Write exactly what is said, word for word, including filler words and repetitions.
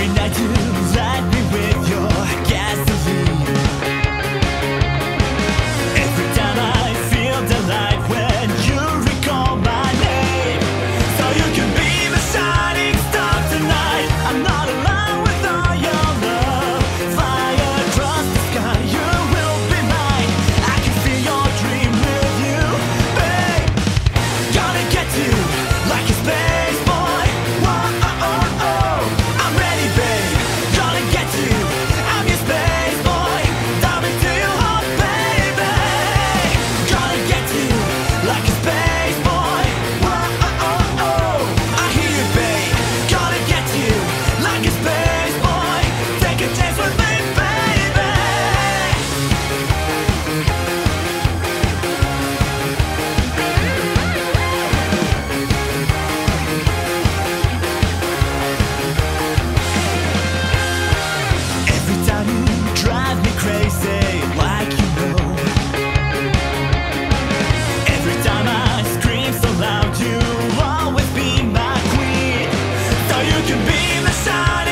night you light me with your gasoline. Every time I feel the light when you recall my name. So you can be the shining star tonight. I'm not alone with all your love. Fly across the sky, you will be mine. I can feel your dream with you, babe. Gonna get you like a space boy. Whoa, oh, oh, oh. I'm ready, babe. Gonna get you. I'm your space boy. Dive into your heart, baby. Gonna get you like a space boy. Whoa, oh, oh, oh. I hear you, babe. Gonna get you like a space boy. Take a chance with me, baby. Every time you drive me crazy, like you know. Every time I scream so loud, you'll always be my queen. So you can be the shine.